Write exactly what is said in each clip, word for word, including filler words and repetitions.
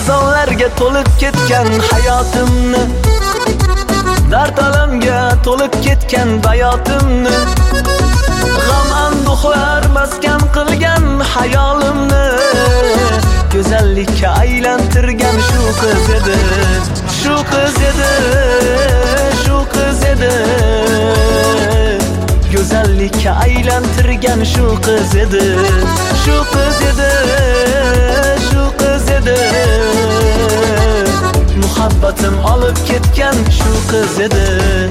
ahzonlarga to'lib ketgan hayotimni, dard alamga to'lib ketgan bayotimni, g'am anduhlar maskan qilgan hayolimni go'zallikka aylantirgan shu qiz edi, shu qiz edi, shu qiz edi. Go'zallikka aylantirgan shu qiz edi, shu qiz edi, shu qiz edi. Muhabbatim olib ketgan shu qiz edi.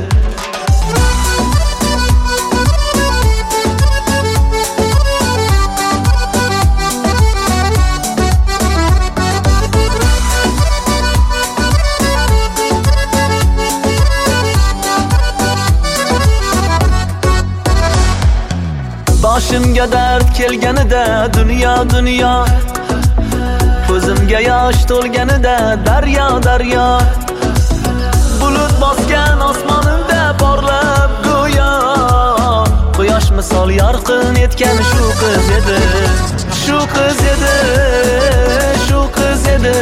Boshimga dard kelganida dunyo dunyo, ko'zimga yosh to'lganida daryo daryo, bulut bosgan osmonimda porlab go'yo quyosh misol yorqin etgan shu qiz edi, shu qiz edi, shu qiz edi.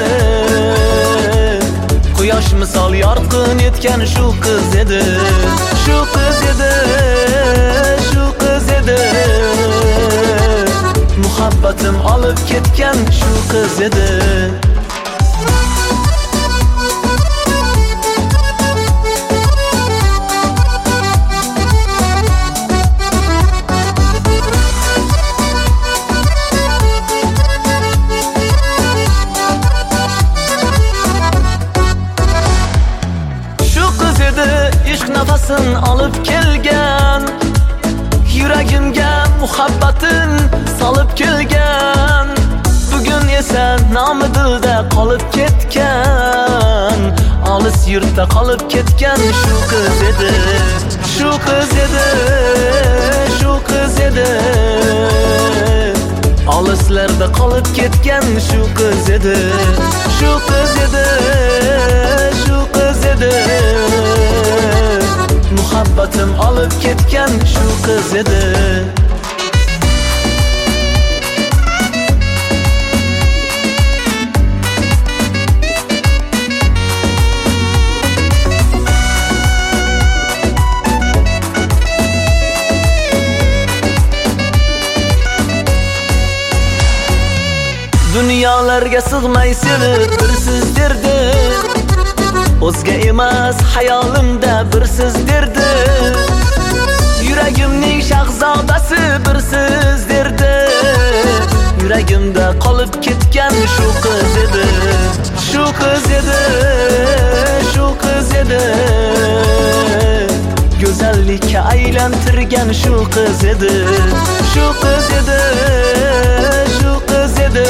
Quyosh misol yorqin etgan shu qiz edi, shu qiz edi, shu qiz edi. Muhabbatim olib ketgan shu qiz edi. Shu qiz edi ishq nafasin olib kelgan, yuragimga muhabbatin solib kelgan. Bugun esa nomi dilda qolib ketgan, olis yurtda qolib ketgan shu qiz edi, shu qiz edi, shu qiz edi. Olislarda qolib ketgan shu qiz edi, shu qiz edi, shu qiz edi. Muhabbatim olib ketgan shu qiz edi. Dunyolarga sig'may sevib bir siz derdi, o'zga emas hayolimda bir siz derdi. Yuragimning shahzodasi bir siz derdi, yuragimda qolib ketgan shu qiz edi, shu qiz edi, shu qiz edi. Go'zallikka aylantirgan shu qiz edi, shu qiz edi, shu qiz edi.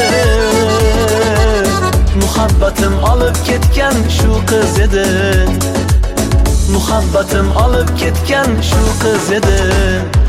Muhabbatim olib ketgan shu qiz edi, muhabbatim olib ketgan shu qiz edi.